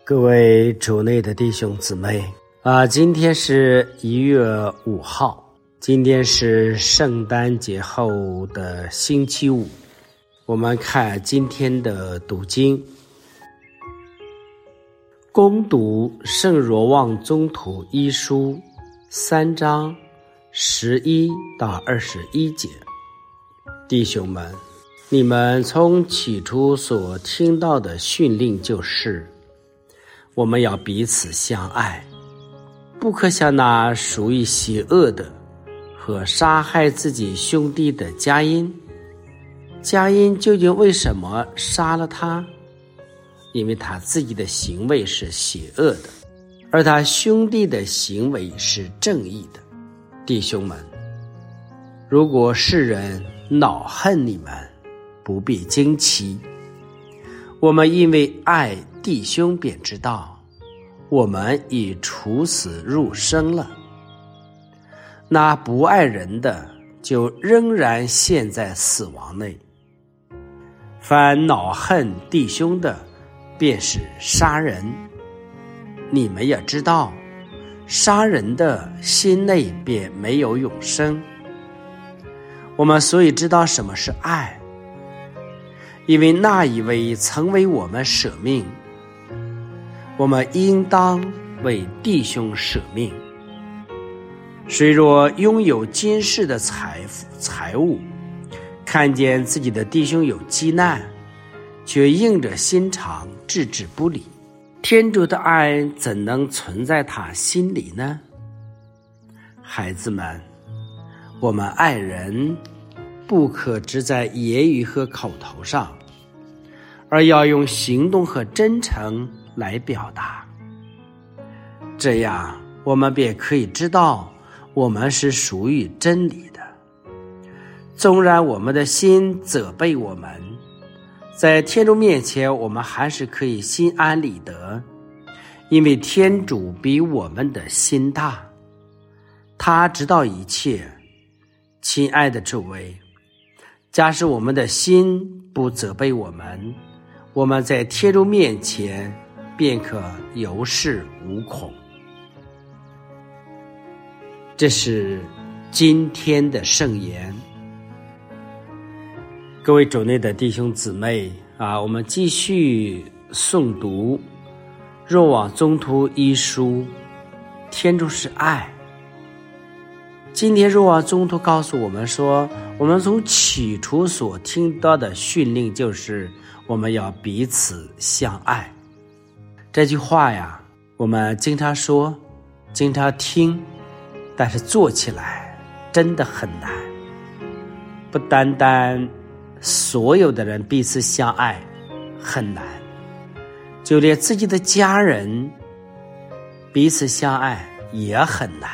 各位主内的弟兄姊妹今天是1月5号，今天是圣诞节后的星期五。我们看今天的读经，攻读圣若望宗徒一书3章11到21节。弟兄们，你们从起初所听到的训令就是，我们要彼此相爱，不可像那属于邪恶的和杀害自己兄弟的加因。加因究竟为什么杀了他？因为他自己的行为是邪恶的，而他兄弟的行为是正义的。弟兄们，如果世人恼恨你们，不必惊奇。我们因为爱弟兄，便知道我们已处死入生了。那不爱人的，就仍然陷在死亡内。凡恼恨弟兄的，便是杀人。你们也知道，杀人的心内便没有永生。我们所以知道什么是爱，因为那一位曾为我们舍命，我们应当为弟兄舍命。谁若拥有今世的财物，看见自己的弟兄有饥难，却硬着心肠置之不理，天主的爱怎能存在他心里呢？孩子们，我们爱人不可只在言语和口头上，而要用行动和真诚来表达。这样我们便可以知道我们是属于真理的。纵然我们的心责备我们，在天主面前我们还是可以心安理得，因为天主比我们的心大，他知道一切。亲爱的诸位，假使我们的心不责备我们，我们在天主面前便可有恃无恐。这是今天的圣言。各位主内的弟兄姊妹我们继续诵读若望宗徒一书，天主是爱。今天若望宗徒告诉我们说，我们从起初所听到的训令就是我们要彼此相爱。这句话我们经常说，经常听，但是做起来真的很难。不单单所有的人彼此相爱很难，就连自己的家人彼此相爱也很难。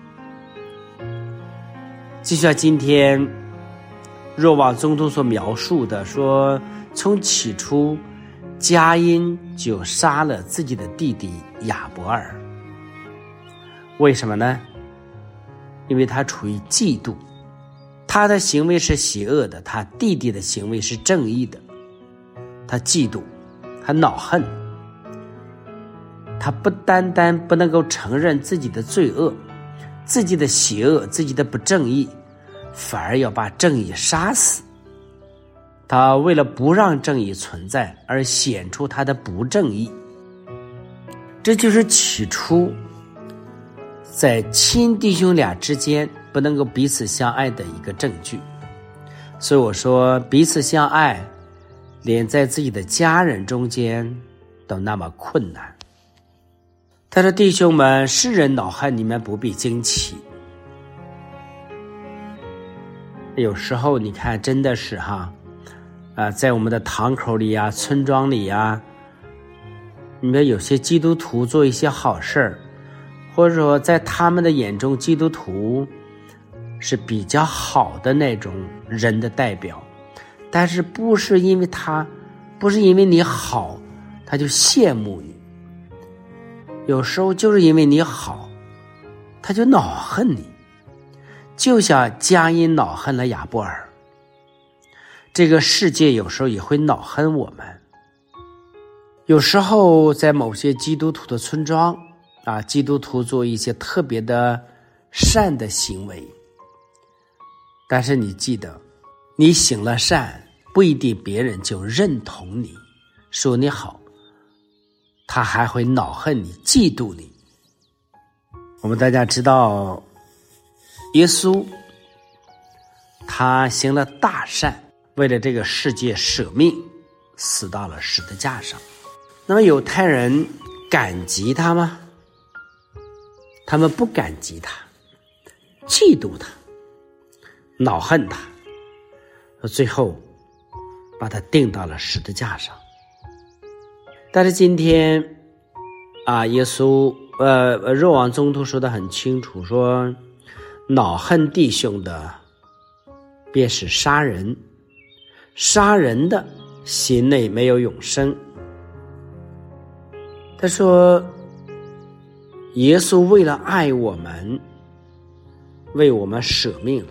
就像今天若望宗徒所描述的，说从起初加因就杀了自己的弟弟亚伯尔。为什么呢？因为他处于嫉妒，他的行为是邪恶的，他弟弟的行为是正义的。他嫉妒，他恼恨，他不单单不能够承认自己的罪恶，自己的邪恶，自己的不正义，反而要把正义杀死。他为了不让正义存在而显出他的不正义。这就是起初在亲弟兄俩之间不能够彼此相爱的一个证据。所以我说，彼此相爱连在自己的家人中间都那么困难。他说，弟兄们，世人恼恨你们，不必惊奇。有时候你看真的是在我们的堂口里村庄里你们有些基督徒做一些好事，或者说在他们的眼中基督徒是比较好的那种人的代表，但是不是因为你好他就羡慕你，有时候就是因为你好他就恼恨你，就像加因恼恨了亚伯尔。这个世界有时候也会恼恨我们， 有时候在某些基督徒的村庄基督徒做一些特别的善的行为，但是你记得，你行了善，不一定别人就认同你，说你好，他还会恼恨你，嫉妒你。我们大家知道，耶稣他行了大善，为了这个世界舍命，死到了十字架上。那么犹太人感激他吗？他们不感激他，嫉妒他，恼恨他，最后把他钉到了十字架上。但是今天耶稣若望宗徒说得很清楚，说恼恨弟兄的便是杀人，杀人的心内没有永生。他说耶稣为了爱我们，为我们舍命了。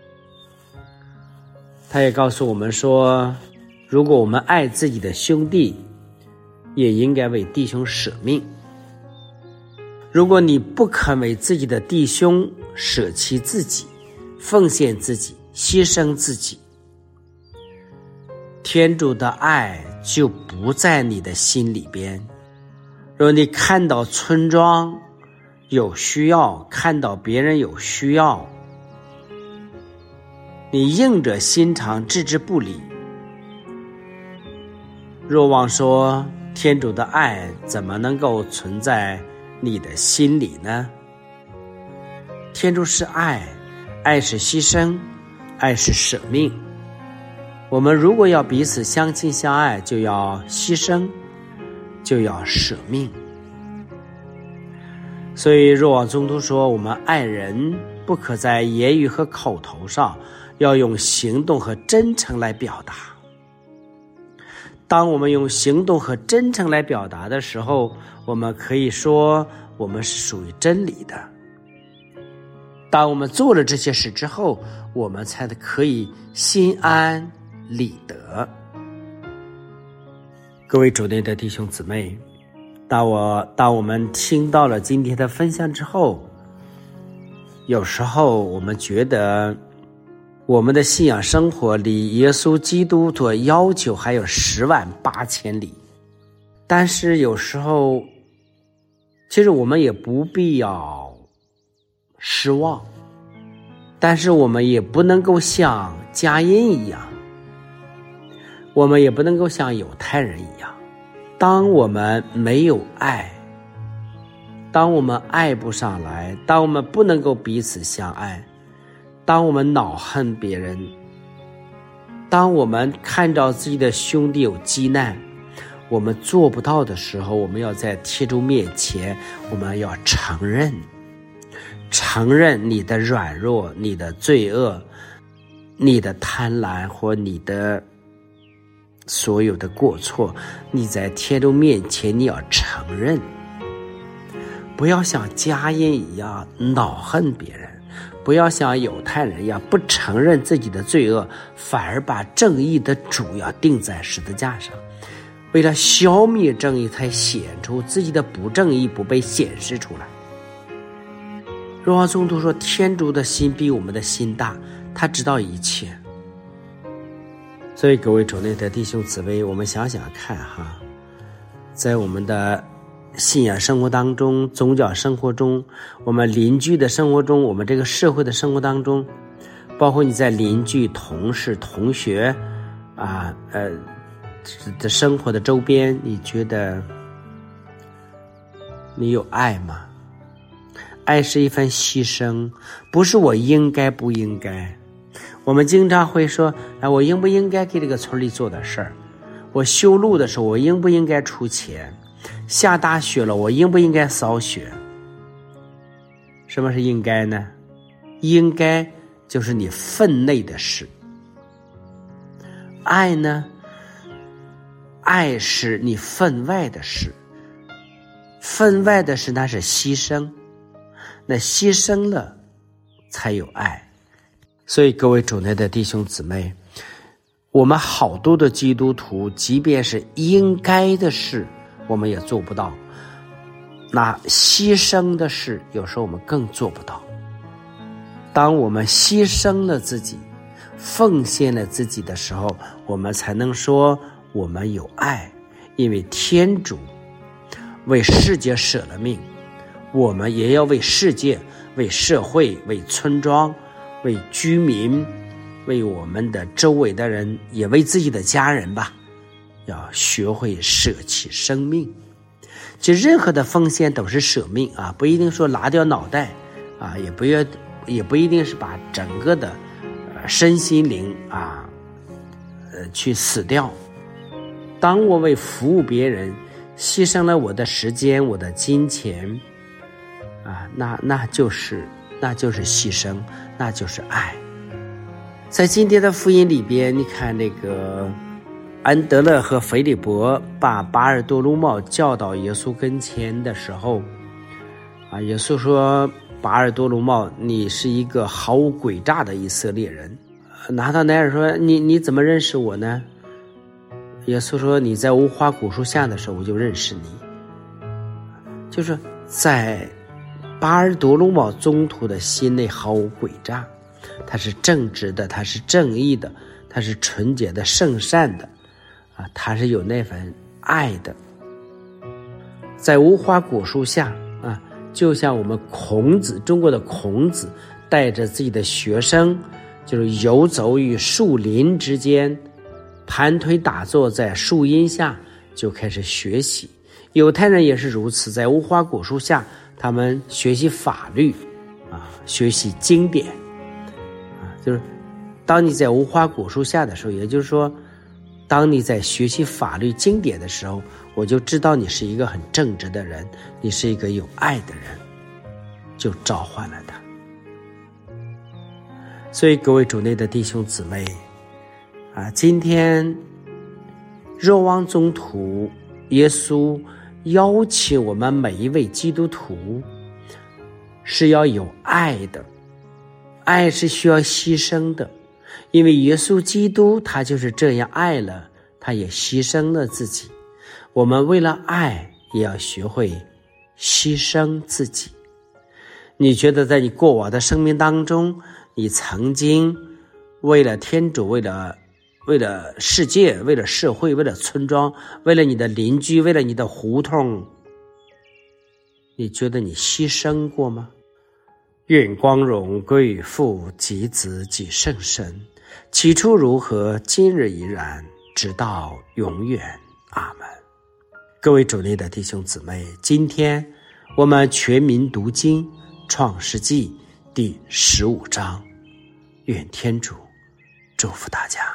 他也告诉我们说，如果我们爱自己的兄弟，也应该为弟兄舍命。如果你不肯为自己的弟兄舍弃自己，奉献自己，牺牲自己，天主的爱就不在你的心里边。如果你看到村庄有需要，看到别人有需要，你硬着心肠置之不理，若望说天主的爱怎么能够存在你的心里呢？天主是爱，爱是牺牲，爱是舍命。我们如果要彼此相亲相爱，就要牺牲，就要舍命。所以若望宗徒说，我们爱人不可在言语和口头上，要用行动和真诚来表达。当我们用行动和真诚来表达的时候，我们可以说我们是属于真理的。当我们做了这些事之后，我们才可以心安理得。各位主内的弟兄姊妹，当我们听到了今天的分享之后，有时候我们觉得我们的信仰生活离耶稣基督所要求还有108000里，但是有时候其实我们也不必要失望，但是我们也不能够像加音一样，我们也不能够像犹太人一样，当我们没有爱，当我们爱不上来，当我们不能够彼此相爱，当我们恼恨别人，当我们看到自己的兄弟有急难，我们做不到的时候，我们要在天主面前，我们要承认你的软弱，你的罪恶，你的贪婪或你的所有的过错，你在天主面前你要承认，不要像加音一样恼恨别人，不要像犹太人一样不承认自己的罪恶，反而把正义的主要钉在十字架上，为了消灭正义才显出自己的不正义不被显示出来。若望宗徒说，天主的心比我们的心大，他知道一切。所以各位主内的弟兄姊妹，我们想想看哈，在我们的信仰生活当中，宗教生活中，我们邻居的生活中，我们这个社会的生活当中，包括你在邻居、同事、同学的生活的周边，你觉得你有爱吗？爱是一份牺牲，不是我应该不应该。我们经常会说，我应不应该给这个村里做点事儿？我修路的时候，我应不应该出钱？下大雪了，我应不应该扫雪？什么是应该呢？应该就是你分内的事。爱呢？爱是你分外的事。分外的事那是牺牲，那牺牲了才有爱。所以各位主内的弟兄姊妹，我们好多的基督徒，即便是应该的事， 我们也做不到。那牺牲的事，有时候我们更做不到。当我们牺牲了自己，奉献了自己的时候，我们才能说我们有爱。因为天主为世界舍了命，我们也要为世界、为社会、为村庄、为居民、为我们的周围的人，也为自己的家人吧，要学会舍弃生命。就任何的奉献都是舍命啊，不一定说拿掉脑袋啊，也不一定是把整个的身心灵啊去死掉。当我为服务别人牺牲了我的时间、我的金钱啊，那就是牺牲，那就是爱。在今天的福音里边，你看那个安德勒和腓利伯把巴尔多禄茂叫到耶稣跟前的时候啊，耶稣说，巴尔多禄茂，你是一个毫无诡诈的以色列人。拿到乃尔说，你怎么认识我呢？耶稣说，你在无花果树下的时候我就认识你。就是在巴尔多禄茂宗徒的心内毫无诡诈，他是正直的，他是正义的，他是纯洁的、圣善的啊，他是有那份爱的。在无花果树下啊，就像我们孔子，中国的孔子带着自己的学生，就是游走于树林之间，盘腿打坐在树荫下就开始学习。犹太人也是如此，在无花果树下他们学习法律啊，学习经典啊，就是当你在无花果树下的时候，也就是说当你在学习法律经典的时候，我就知道你是一个很正直的人，你是一个有爱的人，就召唤了他。所以各位主内的弟兄姊妹啊，今天若望宗徒耶稣邀请我们每一位基督徒是要有爱的，爱是需要牺牲的，因为耶稣基督他就是这样爱了，他也牺牲了自己。我们为了爱也要学会牺牲自己。你觉得在你过往的生命当中，你曾经为了天主，为了世界，为了社会，为了村庄，为了你的邻居，为了你的胡同，你觉得你牺牲过吗？愿光荣归于父及子及圣神，起初如何，今日依然，直到永远。阿们。各位主内的弟兄姊妹，今天我们全民读经创世纪第15章，愿天主祝福大家。